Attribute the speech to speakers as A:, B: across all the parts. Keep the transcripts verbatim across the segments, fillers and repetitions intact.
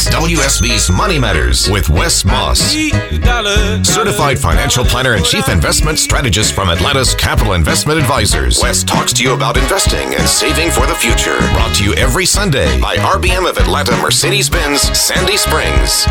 A: W S B's Money Matters with Wes Moss, certified financial planner and chief investment strategist from Atlanta's Capital Investment Advisors. Wes talks to you about investing and saving for the future. Brought to you every Sunday by R B M of Atlanta Mercedes-Benz Sandy Springs.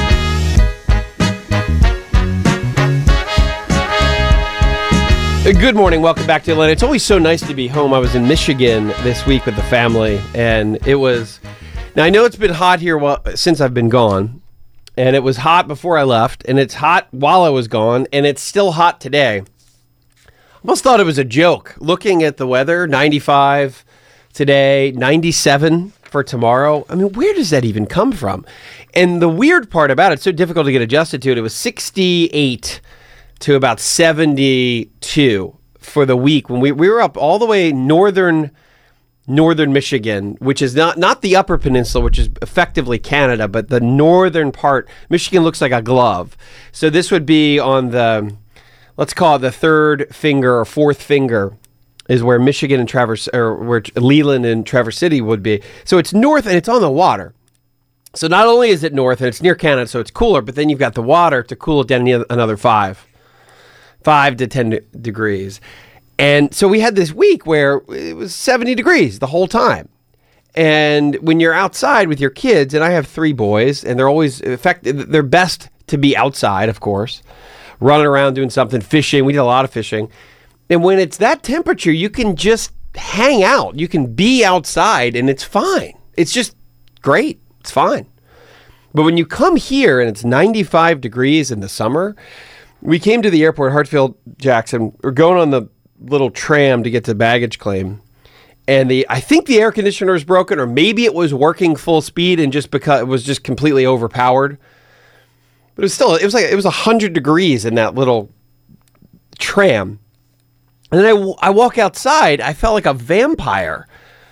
B: Good morning. Welcome back to Atlanta. It's always so nice to be home. I was in Michigan this week with the family, and it was... Now, I know it's been hot here while, since I've been gone, and it was hot before I left, and it's hot while I was gone, and it's still hot today. I almost thought it was a joke. Looking at the weather, ninety-five today, ninety-seven for tomorrow. I mean, where does that even come from? And the weird part about it, it's so difficult to get adjusted to it, it was sixty-eight to about seventy-two for the week when we, we were up all the way northern northern Michigan, which is not not the Upper Peninsula, which is effectively Canada, but the northern part. Michigan looks like a glove. So this would be on the, let's call it the third finger or fourth finger is where Michigan and Traverse, or where Leland and Traverse City would be. So it's north and it's on the water. So not only is it north and it's near Canada, so it's cooler, but then you've got the water to cool it down another five. Five to ten degrees. And so we had this week where it was seventy degrees the whole time. And when you're outside with your kids, and I have three boys, and they're always effective, they're best to be outside, of course, running around doing something, fishing. We did a lot of fishing. And when it's that temperature, you can just hang out. You can be outside, and it's fine. It's just great. It's fine. But when you come here and it's ninety-five degrees in the summer, we came to the airport, Hartsfield Jackson. We're going on the little tram to get to baggage claim. And the I think the air conditioner is broken, or maybe it was working full speed and just because it was just completely overpowered. But it was still, it was like, it was one hundred degrees in that little tram. And then I, I walk outside, I felt like a vampire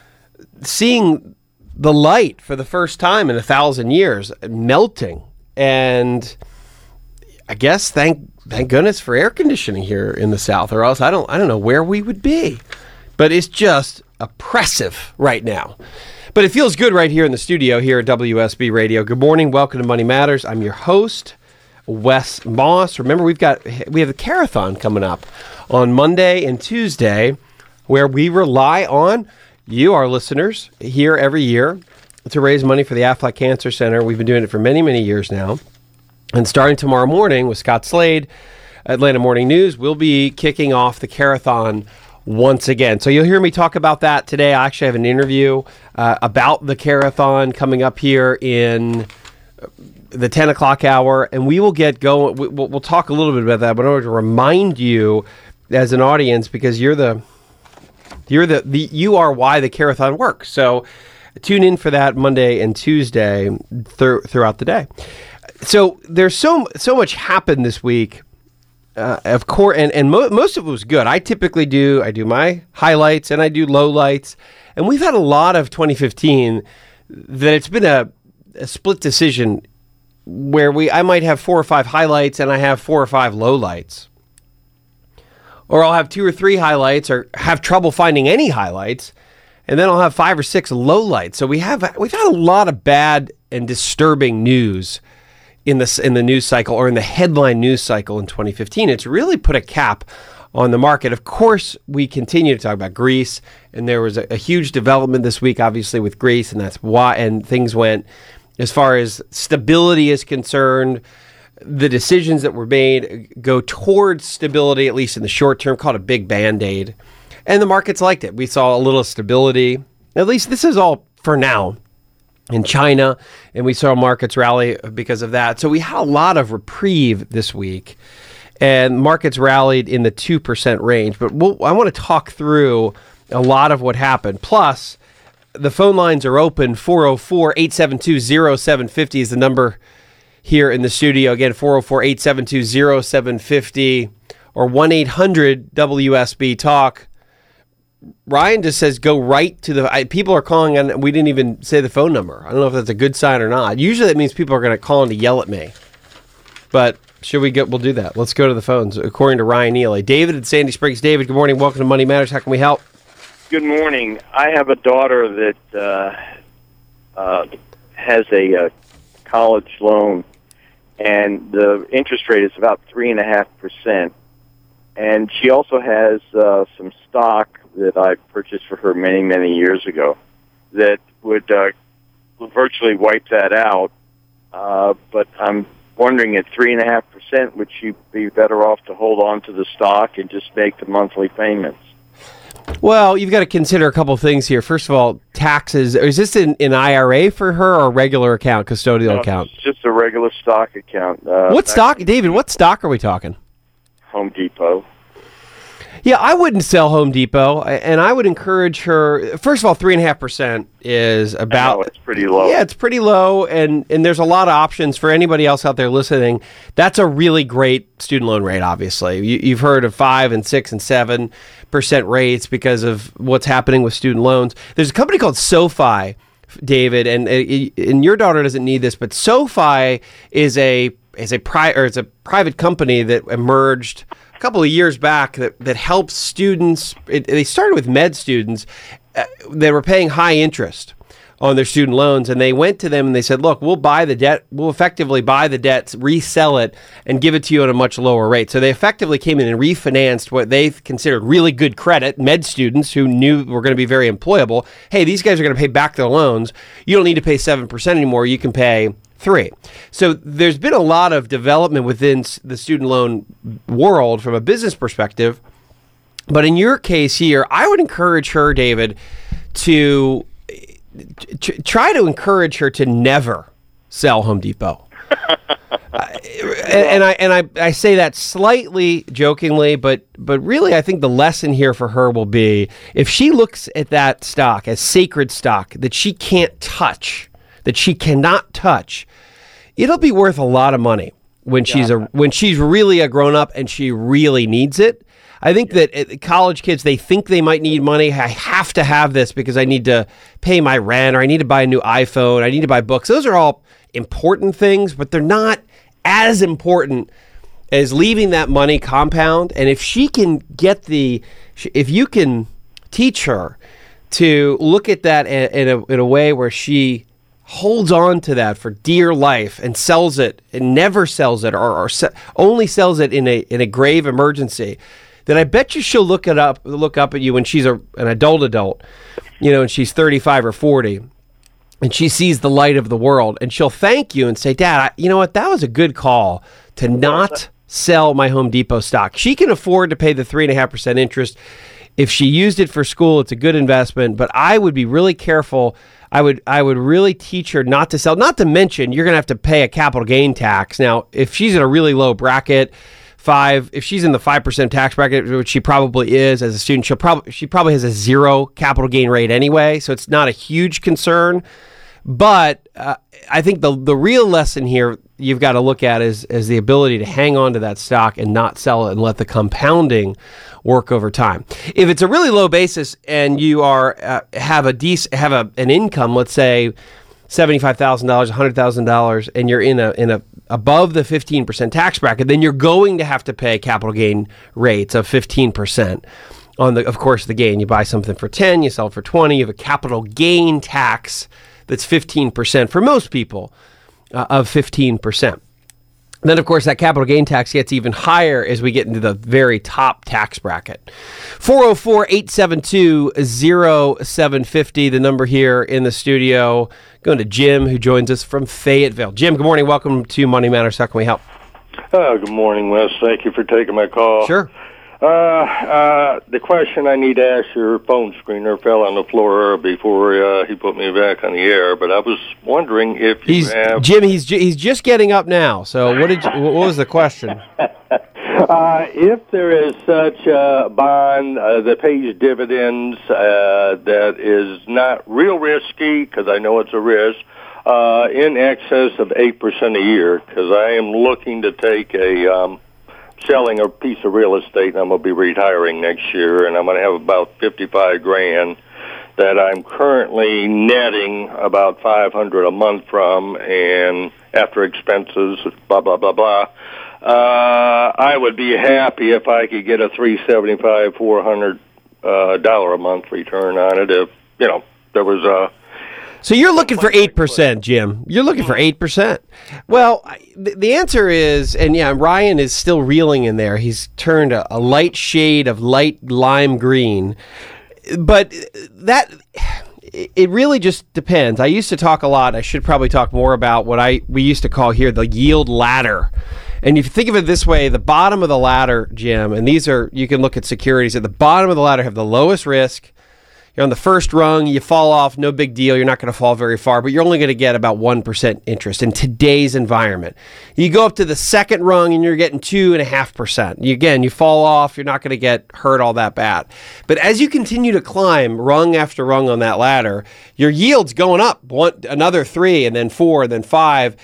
B: seeing the light for the first time in a thousand years, melting. And I guess thank thank goodness for air conditioning here in the South, or else I don't I don't know where we would be. But it's just oppressive right now. But it feels good right here in the studio here at W S B Radio. Good morning, welcome to Money Matters. I'm your host, Wes Moss. Remember, we've got we have the Carathon coming up on Monday and Tuesday, where we rely on you, our listeners, here every year to raise money for the Aflac Cancer Center. We've been doing it for many, many years now. And starting tomorrow morning with Scott Slade, Atlanta Morning News, we'll be kicking off the Carathon once again. So you'll hear me talk about that today. I actually have an interview uh, about the Carathon coming up here in the ten o'clock hour, and we will get going. We'll, we'll talk a little bit about that, but in order to remind you as an audience, because you're the you're the, the you are why the Carathon works. So tune in for that Monday and Tuesday th- throughout the day. So there's so so much happened this week, uh, of course, and, and mo- most of it was good. I typically do, I do my highlights and I do lowlights, and we've had a lot of twenty fifteen that it's been a, a split decision where we I might have four or five highlights and I have four or five lowlights. Or I'll have two or three highlights or have trouble finding any highlights, and then I'll have five or six lowlights. So we have we've had a lot of bad and disturbing news in the in the news cycle, or in the headline news cycle in twenty fifteen. It's really put a cap on the market. Of course, we continue to talk about Greece, and there was a, a huge development this week, obviously, with Greece, and that's why, and things went, as far as stability is concerned, the decisions that were made go towards stability, at least in the short term, called a big Band-Aid. And the markets liked it. We saw a little stability. At least this is all for now in China, and we saw markets rally because of that. So we had a lot of reprieve this week, and markets rallied in the two percent range. But we'll, I want to talk through a lot of what happened. Plus, the phone lines are open. four oh four, eight seven two, oh seven five oh is the number here in the studio. Again, four oh four, eight seven two, oh seven five oh or one eight hundred W S B Talk. Ryan just says go right to the... I, people are calling, and we didn't even say the phone number. I don't know if that's a good sign or not. Usually that means people are going to call in to yell at me. But should we get... We'll do that. Let's go to the phones, according to Ryan Neely. David at Sandy Springs. David, good morning. Welcome to Money Matters. How can we help?
C: Good morning. I have a daughter that uh, uh, has a uh, college loan, and the interest rate is about three and a half percent. And she also has uh, some stock that I purchased for her many, many years ago that would uh, virtually wipe that out. Uh, but I'm wondering, at three and a half percent, would she be better off to hold on to the stock and just make the monthly payments?
B: Well, you've got to consider a couple things here. First of all, taxes. Is this an, an I R A for her or a regular account, custodial
C: No,
B: account?
C: It's just a regular stock account. Uh,
B: what stock, David? What stock are we talking?
C: Home Depot.
B: Yeah, I wouldn't sell Home Depot, and I would encourage her. First of all, three and a half percent is about.
C: I know, it's pretty low.
B: Yeah, it's pretty low, and and there's a lot of options for anybody else out there listening. That's a really great student loan rate. Obviously, you, you've heard of five and six and seven percent rates because of what's happening with student loans. There's a company called SoFi, David, and and your daughter doesn't need this, but SoFi is a is a pri or it's a private company that emerged a couple of years back that, that helps students. It, they started with med students. Uh, they were paying high interest on their student loans, and they went to them and they said, look, we'll buy the debt, we'll effectively buy the debts, resell it, and give it to you at a much lower rate. So they effectively came in and refinanced what they considered really good credit, med students who knew were going to be very employable. Hey, these guys are going to pay back their loans. You don't need to pay seven percent anymore. You can pay three. So there's been a lot of development within the student loan world from a business perspective. But in your case here, I would encourage her, David, to try to encourage her to never sell Home Depot. uh, and, and I and I, I say that slightly jokingly, but but really I think the lesson here for her will be, if she looks at that stock as sacred stock that she can't touch, that she cannot touch, it'll be worth a lot of money when yeah. she's a when she's really a grown up and she really needs it. I think yeah. that college kids, they think they might need money. I have to have this because I need to pay my rent, or I need to buy a new iPhone. I need to buy books. Those are all important things, but they're not as important as leaving that money compound. And if she can get the, if you can teach her to look at that in a, in a way where she holds on to that for dear life and sells it and never sells it, or, or se- only sells it in a in a grave emergency, then I bet you she'll look it up, look up at you when she's a, an adult adult, you know, and she's thirty-five or forty, and she sees the light of the world, and she'll thank you and say, Dad, I, you know what, that was a good call to not sell my Home Depot stock. She can afford to pay the three and a half percent interest. If she used it for school, it's a good investment, but I would be really careful. I would I would really teach her not to sell, not to mention you're going to have to pay a capital gain tax. Now, if she's in a really low bracket, Five, if she's in the five percent tax bracket, which she probably is as a student, she'll probably she probably has a zero capital gain rate anyway, so it's not a huge concern. But uh, I think the the real lesson here you've got to look at is is the ability to hang on to that stock and not sell it and let the compounding work over time. If it's a really low basis and you are uh, have a decent have a an income, let's say seventy-five thousand dollars, one hundred thousand dollars, and you're in a in a above the fifteen percent tax bracket, then you're going to have to pay capital gain rates of fifteen percent on the, of course, the gain. You buy something for ten, you sell it for twenty, you have a capital gain tax that's fifteen percent for most people uh, of fifteen percent. Then, of course, that capital gain tax gets even higher as we get into the very top tax bracket. four oh four, eight seven two, oh seven five oh, the number here in the studio. Going to Jim, who joins us from Fayetteville. Jim, good morning. Welcome to Money Matters. How can we help?
D: Oh, good morning, Wes. Thank you for taking my call.
B: Sure.
D: Uh, uh, the question I need to ask your phone screener fell on the floor before uh, he put me back on the air, but I was wondering if you
B: he's,
D: have...
B: Jim, he's ju- he's just getting up now, so what did you, what was the question?
D: uh, if there is such a bond uh, that pays dividends uh, that is not real risky, because I know it's a risk, uh, in excess of eight percent a year, because I am looking to take a... Um, selling a piece of real estate, and I'm going to be retiring next year, and I'm going to have about fifty-five grand that I'm currently netting about five hundred a month from, and after expenses, blah, blah, blah, blah. Uh, I would be happy if I could get a three seventy-five, four hundred uh, dollar a month return on it if, you know, there was a
B: So you're looking for eight percent, Jim. You're looking for eight percent. Well, I- the, the answer is, and yeah, Ryan is still reeling in there. He's turned a, a light shade of light lime green. But that, it really just depends. I used to talk a lot. I should probably talk more about what I we used to call here the yield ladder. And if you think of it this way, the bottom of the ladder, Jim, and these are, you can look at securities, at the bottom of the ladder have the lowest risk. You're on the first rung, you fall off, no big deal. You're not going to fall very far, but you're only going to get about one percent interest in today's environment. You go up to the second rung and you're getting two point five percent. You, again, you fall off, you're not going to get hurt all that bad. But as you continue to climb rung after rung on that ladder, your yield's going up, one, another three, and then four, and then five,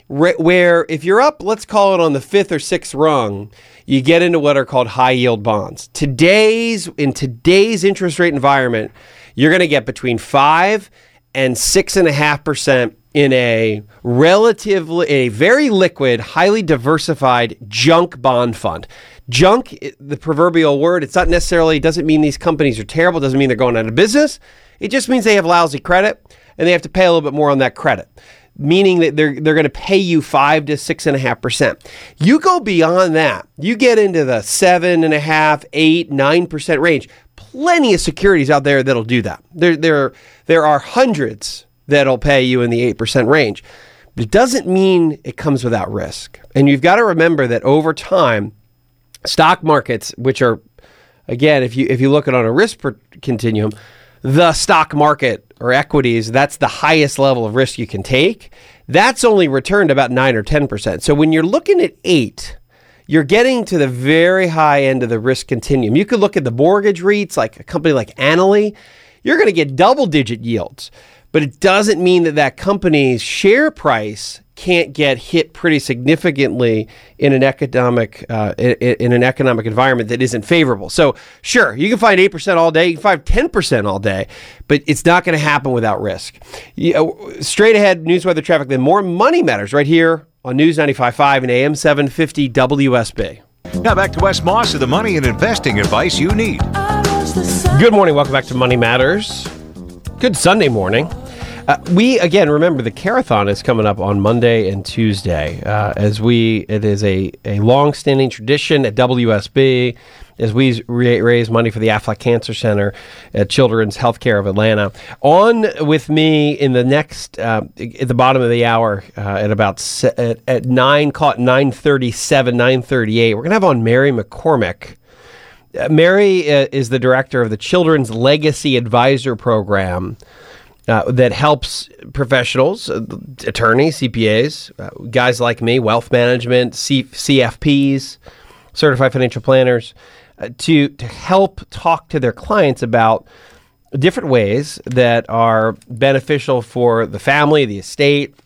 B: where if you're up, let's call it on the fifth or sixth rung, you get into what are called high yield bonds. Today's in today's interest rate environment, you're going to get between five and six and a half percent in a relatively a very liquid, highly diversified junk bond fund. Junk, the proverbial word, it's not necessarily, doesn't mean these companies are terrible, doesn't mean they're going out of business. It just means they have lousy credit and they have to pay a little bit more on that credit, meaning that they're they're going to pay you five to six and a half percent. You go beyond that, you get into the seven and a half, eight, nine percent range. Plenty of securities out there that'll do that. There there there are hundreds that'll pay you in the eight percent range. It doesn't mean it comes without risk. And you've got to remember that over time, stock markets, which are, again, if you if you look at it on a risk per continuum, the stock market or equities, that's the highest level of risk you can take. That's only returned about nine or ten percent. So when you're looking at eight, you're getting to the very high end of the risk continuum. You could look at the mortgage REITs, like a company like Annaly. You're going to get double digit yields, but it doesn't mean that that company's share price can't get hit pretty significantly in an economic uh, in, in an economic environment that isn't favorable. So sure, you can find eight percent all day, you can find ten percent all day, but it's not going to happen without risk. You know, straight ahead, news, weather, traffic, then more Money Matters right here on News ninety-five point five and A M seven fifty W S B.
E: Now back to Wes Moss with the money and investing advice you need.
B: Good morning. Welcome back to Money Matters. Good Sunday morning. Uh, we, again, remember the Carathon is coming up on Monday and Tuesday. Uh, as we, it is a, a long-standing tradition at W S B as we ra- raise money for the Aflac Cancer Center at Children's Healthcare of Atlanta. On with me in the next, uh, at the bottom of the hour, uh, at about se- at, at nine, call it nine thirty-seven, nine thirty-eight, we're going to have on Mary McCormick. Uh, Mary uh, is the director of the Children's Legacy Advisor Program. Uh, that helps professionals, uh, attorneys, C P As, uh, guys like me, wealth management, C- CFPs, certified financial planners, uh, to to help talk to their clients about different ways that are beneficial for the family, the estate,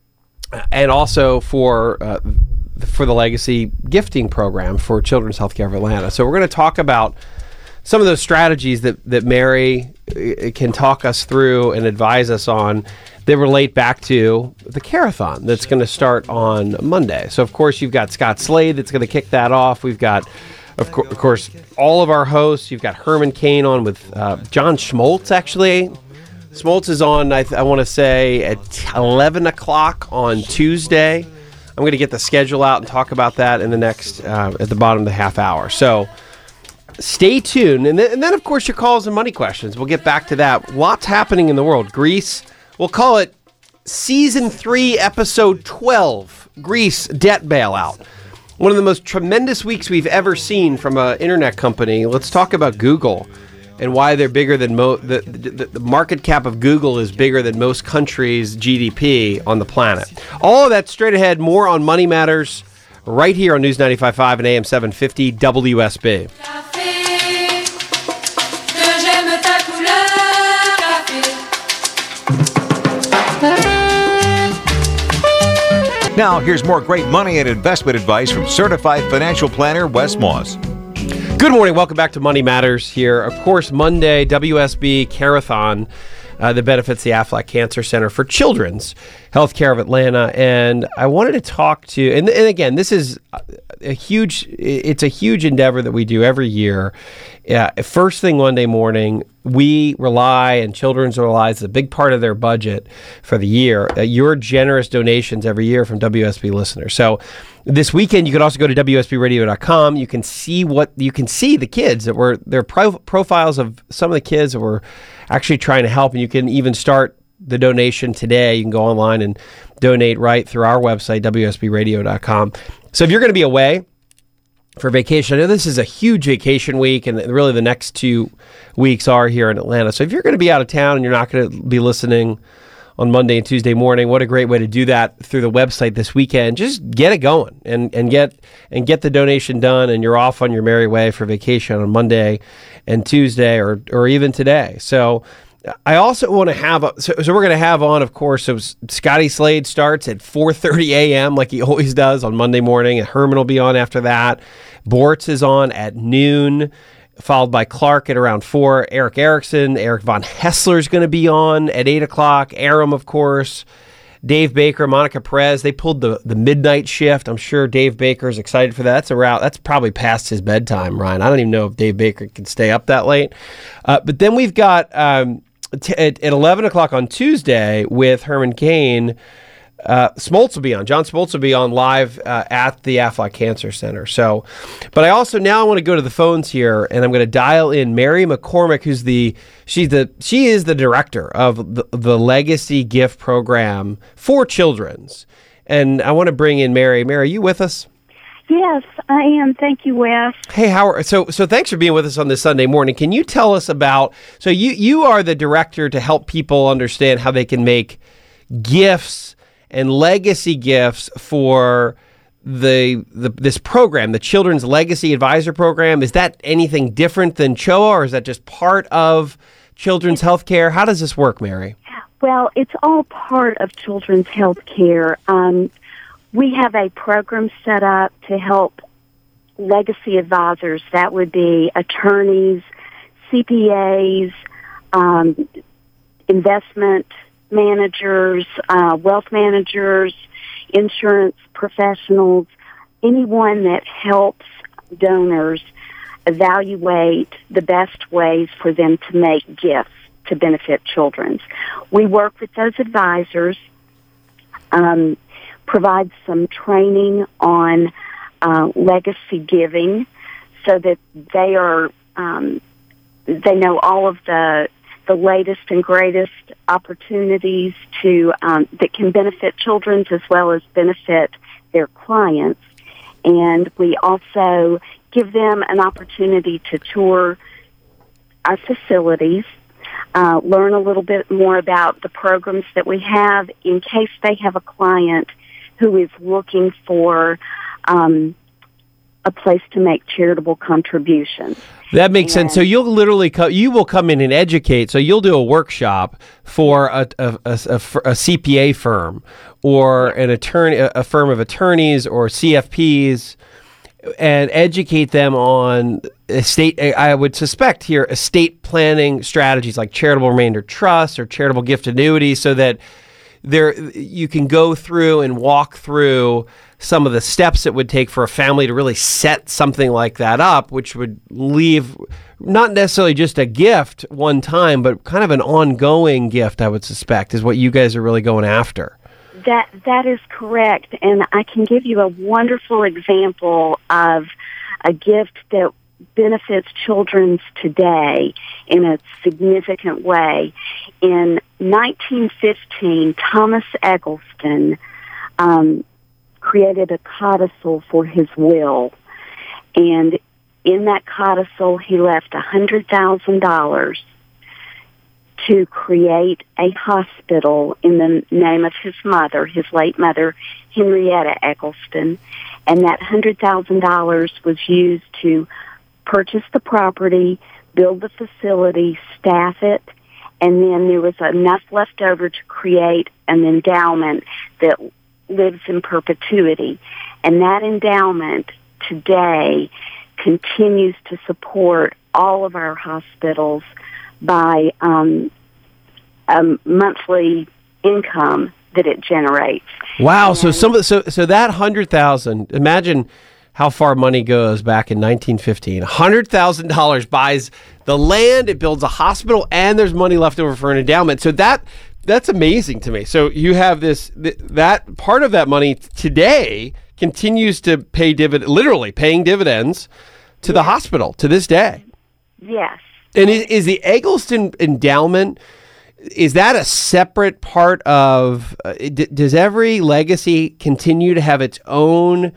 B: and also for uh, for the legacy gifting program for Children's Healthcare of Atlanta. So we're going to talk about some of those strategies that, that Mary can talk us through and advise us on that relate back to the Carathon that's going to start on Monday. So, of course, you've got Scott Slade that's going to kick that off. We've got, of, co- of course, all of our hosts. You've got Herman Cain on with uh, John Schmoltz, actually. Schmoltz is on, I, th- I want to say, at eleven o'clock on Tuesday. I'm going to get the schedule out and talk about that in the next, uh, at the bottom of the half hour. So, stay tuned. And then, and then, of course, your calls and money questions. We'll get back to that. Lots happening in the world. Greece, we'll call it Season three, Episode twelve, Greece Debt Bailout. One of the most tremendous weeks we've ever seen from an internet company. Let's talk about Google and why they're bigger than mo- the, the, the market cap of Google is bigger than most countries' G D P on the planet. All of that straight ahead. More on Money Matters right here on News ninety-five point five and A M seven fifty W S B.
E: Now, here's more great money and investment advice from certified financial planner Wes Moss.
B: Good morning. Welcome back to Money Matters here. Of course, Monday, W S B Carathon uh, that benefits the Aflac Cancer Center for Children's Healthcare of Atlanta. And I wanted to talk to, and, and again, this is a huge, it's a huge endeavor that we do every year. Uh, first thing Monday morning, we rely and children's rely is a big part of their budget for the year. Uh, your generous donations every year from W S B listeners. So this weekend, you could also go to W S B radio dot com. You can see what you can see the kids that were their pro- profiles of some of the kids that were actually trying to help, and you can even start the donation today. You can go online and donate right through our website, W S B radio dot com. So if you're going to be away for vacation, I know this is a huge vacation week, and really the next two weeks are here in Atlanta. So if you're going to be out of town and you're not going to be listening on Monday and Tuesday morning, what a great way to do that through the website this weekend. Just get it going and, and get and get the donation done, and you're off on your merry way for vacation on Monday and Tuesday, or or even today. So I also want to have, a, so, so we're going to have on, of course, so Scotty Slade starts at four thirty a.m. like he always does on Monday morning, and Herman will be on after that. Bortz is on at noon, followed by Clark at around four. Eric Erickson, Eric Von Hessler is going to be on at eight o'clock. Aram, of course. Dave Baker, Monica Perez, they pulled the, the midnight shift. I'm sure Dave Baker is excited for that. That's around, that's probably past his bedtime, Ryan. I don't even know if Dave Baker can stay up that late. Uh, but then we've got... Um, T- at, at eleven o'clock on Tuesday with Herman Cain, uh, Smoltz will be on. John Smoltz will be on live uh, at the Aflac Cancer Center. So, but I also now I want to go to the phones here, and I'm going to dial in Mary McCormick, who's the she's the she is the director of the, the Legacy Gift Program for Children's, and I want to bring in Mary. Mary, are you with us?
F: Yes, I am. Thank you, Wes.
B: Hey, how are, so so thanks for being with us on this Sunday morning. Can you tell us about, so you, you are the director to help people understand how they can make gifts and legacy gifts for the, the this program, the Children's Legacy Advisor Program. Is that anything different than C H O A, or is that just part of children's health care? How does this work, Mary?
F: Well, it's all part of children's health care. Um We have a program set up to help legacy advisors. That would be attorneys, C P As, um, investment managers, uh, wealth managers, insurance professionals, anyone that helps donors evaluate the best ways for them to make gifts to benefit children. We work with those advisors, um, provide some training on uh, legacy giving, so that they are um, they know all of the the latest and greatest opportunities to um, that can benefit children as well as benefit their clients. And we also give them an opportunity to tour our facilities, uh, learn a little bit more about the programs that we have in case they have a client who is looking for um, a place to make charitable contributions.
B: That makes
F: and,
B: sense. So you'll literally co- you will come in and educate. So you'll do a workshop for a, a, a, a, a C P A firm or an attorney, a firm of attorneys or C F Ps, and educate them on estate. I would suspect here estate planning strategies like charitable remainder trust or charitable gift annuities, so that there you can go through and walk through some of the steps it would take for a family to really set something like that up, which would leave not necessarily just a gift one time, but kind of an ongoing gift, I would suspect, is what you guys are really going after.
F: That that is correct, and I can give you a wonderful example of a gift that benefits children today in a significant way. In nineteen fifteen, Thomas Eggleston um, created a codicil for his will, and in that codicil he left one hundred thousand dollars to create a hospital in the name of his mother, his late mother, Henrietta Eggleston, and that one hundred thousand dollars was used to purchase the property, build the facility, staff it, and then there was enough left over to create an endowment that lives in perpetuity. And that endowment today continues to support all of our hospitals by um, a monthly income that it generates.
B: Wow!
F: And
B: so some of the, so so that hundred thousand. Imagine how far money goes back in nineteen fifteen. one hundred thousand dollars buys the land, it builds a hospital, and there's money left over for an endowment. So that that's amazing to me. So you have this, th- that part of that money today continues to pay dividend, literally paying dividends to the hospital to this day.
F: Yes.
B: And is, is the Eggleston endowment, is that a separate part of, uh, d- does every legacy continue to have its own,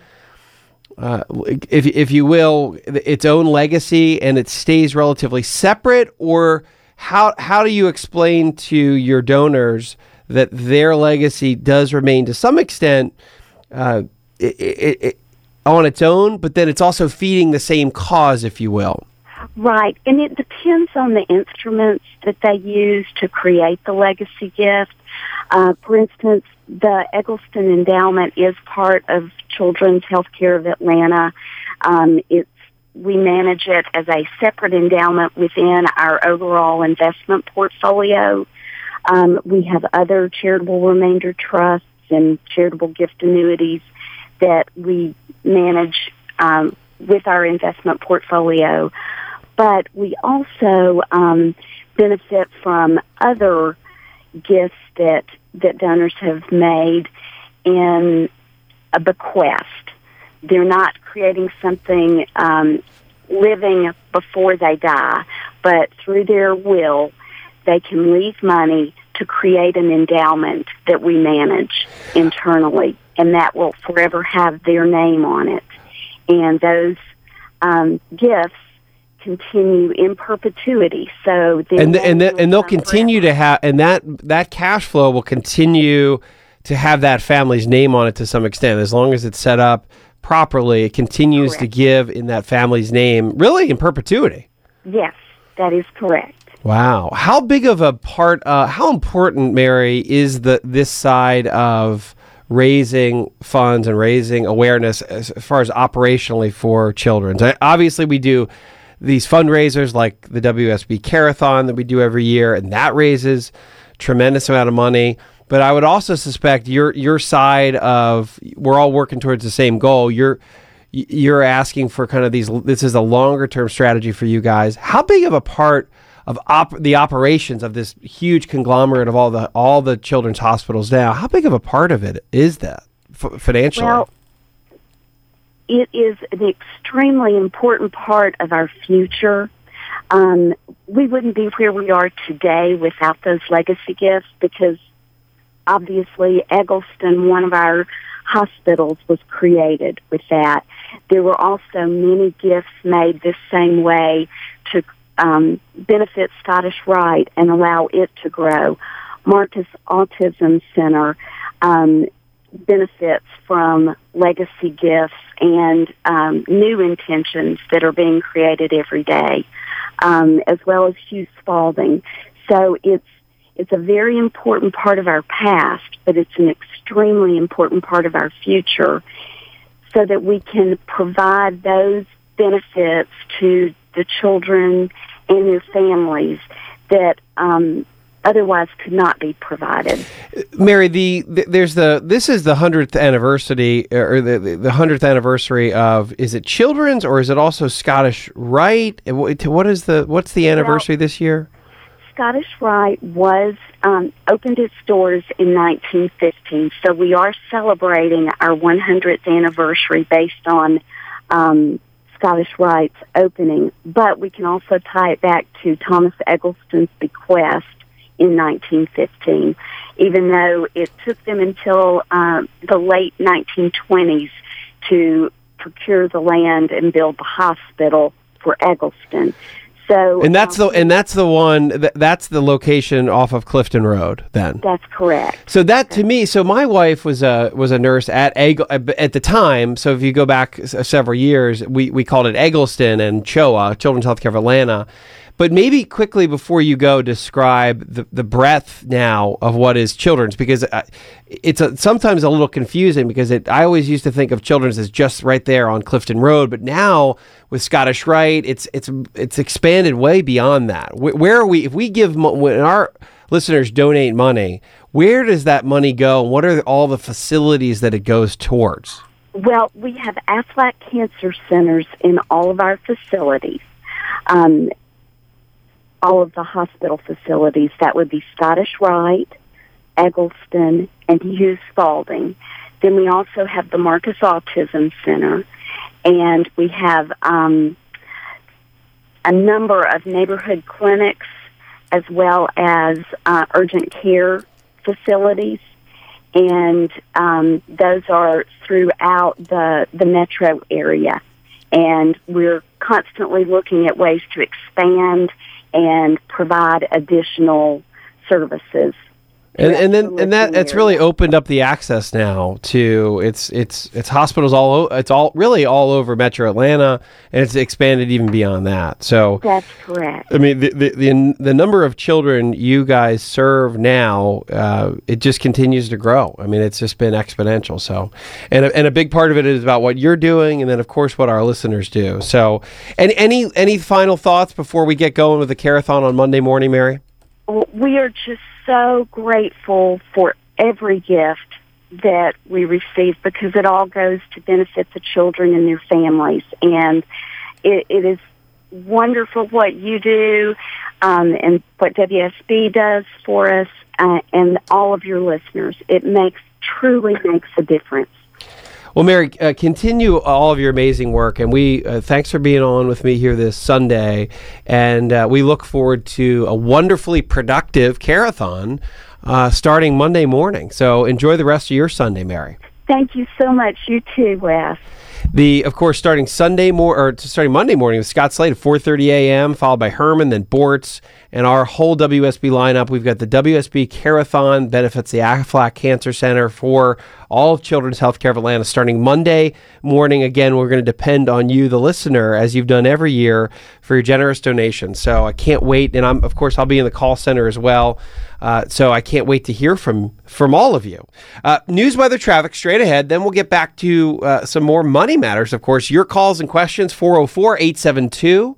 B: uh, if if you will, its own legacy, and it stays relatively separate? Or how how do you explain to your donors that their legacy does remain to some extent uh, it, it, it, on its own, but then it's also feeding the same cause, if you will?
F: Right, and it depends on the instruments that they use to create the legacy gift. Uh, for instance, the Eggleston Endowment is part of Children's Healthcare of Atlanta. Um, it's we manage it as a separate endowment within our overall investment portfolio. Um, we have other charitable remainder trusts and charitable gift annuities that we manage um, with our investment portfolio. But we also um, benefit from other gifts that, that donors have made in a bequest. They're not creating something um, living before they die, but through their will, they can leave money to create an endowment that we manage internally, and that will forever have their name on it. And those um, gifts continue in perpetuity. So
B: and the, and the, and they'll continue forever. to have, and that that cash flow will continue to have that family's name on it to some extent, as long as it's set up properly. It continues correct. to give in that family's name, really in perpetuity.
F: Yes, that is correct.
B: Wow, how big of a part? Uh, how important, Mary, is the this side of raising funds and raising awareness as far as operationally for children? Obviously, we do these fundraisers like the W S B Carathon that we do every year, and that raises tremendous amount of money. But I would also suspect your your side of, we're all working towards the same goal. You're you're asking for kind of these, this is a longer term strategy for you guys. How big of a part of op, the operations of this huge conglomerate of all the all the children's hospitals now, how big of a part of it is that f- financially?
F: Well, it is an extremely important part of our future. Um, we wouldn't be where we are today without those legacy gifts, because obviously Eggleston, one of our hospitals, was created with that. There were also many gifts made this same way to um, benefit Scottish Rite and allow it to grow. Marcus Autism Center um, benefits from legacy gifts and um, new intentions that are being created every day, um, as well as Hugh Spalding. So it's it's a very important part of our past, but it's an extremely important part of our future, so that we can provide those benefits to the children and their families that um, otherwise could not be provided.
B: Mary, the, the there's the this is the hundredth anniversary, or the the hundredth anniversary of, is it Children's or is it also Scottish Rite? What is the what's the anniversary well, this year?
F: Scottish Rite was um, opened its doors in nineteen fifteen, so we are celebrating our one hundredth anniversary based on um, Scottish Rite's opening. But we can also tie it back to Thomas Eggleston's bequest in nineteen fifteen, even though it took them until uh, the late nineteen twenties to procure the land and build the hospital for Eggleston. So,
B: and that's
F: um,
B: the and that's the one that, that's the location off of Clifton Road. Then
F: that's correct.
B: So that to me, so my wife was a was a nurse at Egg at the time. So if you go back several years, we we called it Eggleston and C H O A, Children's Healthcare of Atlanta. But maybe quickly before you go, describe the, the breadth now of what is Children's, because it's a, sometimes a little confusing, because it, I always used to think of Children's as just right there on Clifton Road, but now with Scottish Rite, it's it's it's expanded way beyond that. Where, where are we? If we give, when our listeners donate money, where does that money go, and what are all the facilities that it goes towards?
F: Well, we have Aflac Cancer Centers in all of our facilities, um, all of the hospital facilities. That would be Scottish Rite, Eggleston, and Hughes Spalding. Then we also have the Marcus Autism Center, and we have um, a number of neighborhood clinics as well as uh, urgent care facilities, and um, those are throughout the, the metro area. And we're constantly looking at ways to expand and provide additional services.
B: And, and then and that it's really opened up the access now to it's it's it's hospitals all o- it's all really all over Metro Atlanta, and it's expanded even beyond that. So
F: that's correct.
B: I mean the the the, the number of children you guys serve now, uh, it just continues to grow. I mean it's just been exponential. So and a, and a big part of it is about what you're doing, and then of course what our listeners do. So and any any final thoughts before we get going with the Carathon on Monday morning, Mary?
F: We are just so grateful for every gift that we receive because it all goes to benefit the children and their families. And it, it is wonderful what you do um, and what W S B does for us uh, and all of your listeners. It makes truly makes a difference.
B: Well, Mary, uh, continue all of your amazing work, and we uh, thanks for being on with me here this Sunday, and uh, we look forward to a wonderfully productive Carathon uh, starting Monday morning. So enjoy the rest of your Sunday, Mary.
F: Thank you so much. You too, Wes.
B: The, of course, starting Sunday mor- or starting Monday morning with Scott Slade at four thirty a.m., followed by Herman, then Bortz, and our whole W S B lineup. We've got the W S B Carathon, benefits the Aflac Cancer Center for all of Children's Healthcare of Atlanta, starting Monday morning. Again, we're going to depend on you, the listener, as you've done every year, for your generous donations. So I can't wait, and I'm, of course, I'll be in the call center as well. Uh, so I can't wait to hear from from all of you. Uh, news, weather, traffic, straight ahead. Then we'll get back to uh, some more money matters. Of course, your calls and questions, four oh four, eight seven two,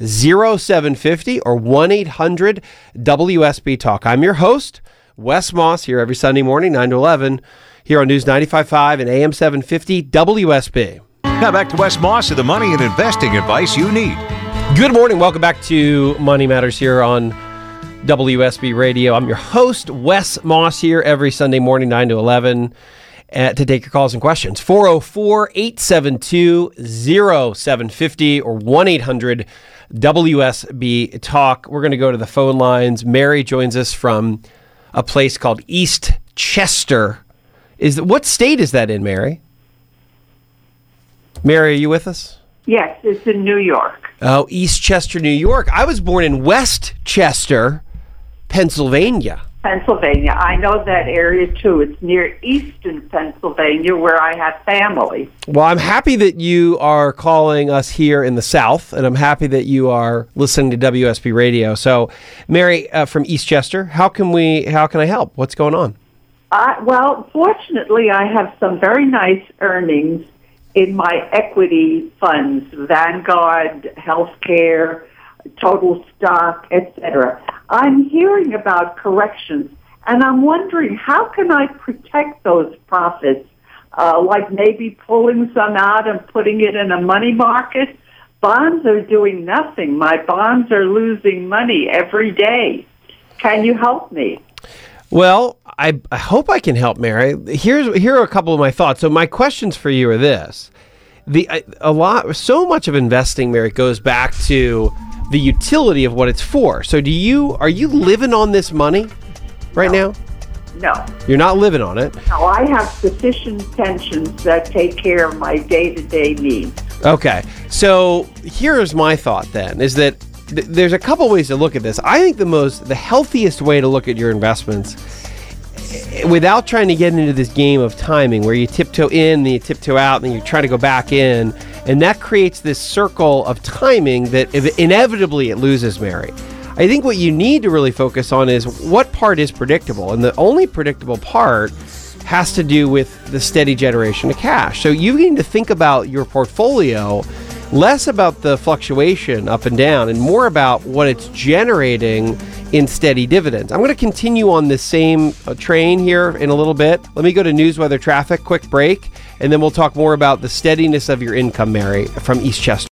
B: oh seven five oh or one eight hundred W S B Talk. I'm your host, Wes Moss, here every Sunday morning, nine to eleven, here on News ninety-five point five and A M seven fifty W S B.
E: Now back to Wes Moss with the money and investing advice you need.
B: Good morning. Welcome back to Money Matters here on W S B Radio. I'm your host, Wes Moss, here every Sunday morning, nine to eleven, uh, to take your calls and questions. four oh four, eight seven two, oh seven five oh or one eight hundred W S B Talk. We're going to go to the phone lines. Mary joins us from a place called East Chester. Is what state is that in, Mary? Mary, are you with us?
G: Yes, it's in New York.
B: Oh, East Chester, New York. I was born in West Chester, Pennsylvania.
G: Pennsylvania. I know that area, too. It's near Easton, Pennsylvania, where I have family.
B: Well, I'm happy that you are calling us here in the South, and I'm happy that you are listening to W S B Radio. So, Mary, uh, from East Chester, how can we? How can I help? What's going on?
G: Uh, well, fortunately, I have some very nice earnings in my equity funds, Vanguard, Healthcare, Total Stock, et cetera. I'm hearing about corrections, and I'm wondering, how can I protect those profits? Uh, like maybe pulling some out and putting it in a money market? Bonds are doing nothing. My bonds are losing money every day. Can you help me?
B: Well, I, I hope I can help, Mary. Here's here are a couple of my thoughts. So my questions for you are this: the a lot, so much of investing, Mary, goes back to the utility of what it's for. So, do you are you living on this money right
G: No.
B: now?
G: No.
B: You're not living on it.
G: No, I have sufficient pensions that take care of my day-to-day needs.
B: Okay. So here's my thought then, is that th- there's a couple ways to look at this. I think the most, the healthiest way to look at your investments, eh, without trying to get into this game of timing where you tiptoe in, then you tiptoe out, and then you try to go back in, and that creates this circle of timing that ev- inevitably it loses, Mary. I think what you need to really focus on is what part is predictable, and the only predictable part has to do with the steady generation of cash. So you need to think about your portfolio less about the fluctuation up and down and more about what it's generating in steady dividends. I'm going to continue on this same uh, train here in a little bit. Let me go to news, weather, traffic, quick break, and then we'll talk more about the steadiness of your income, Mary, from Eastchester.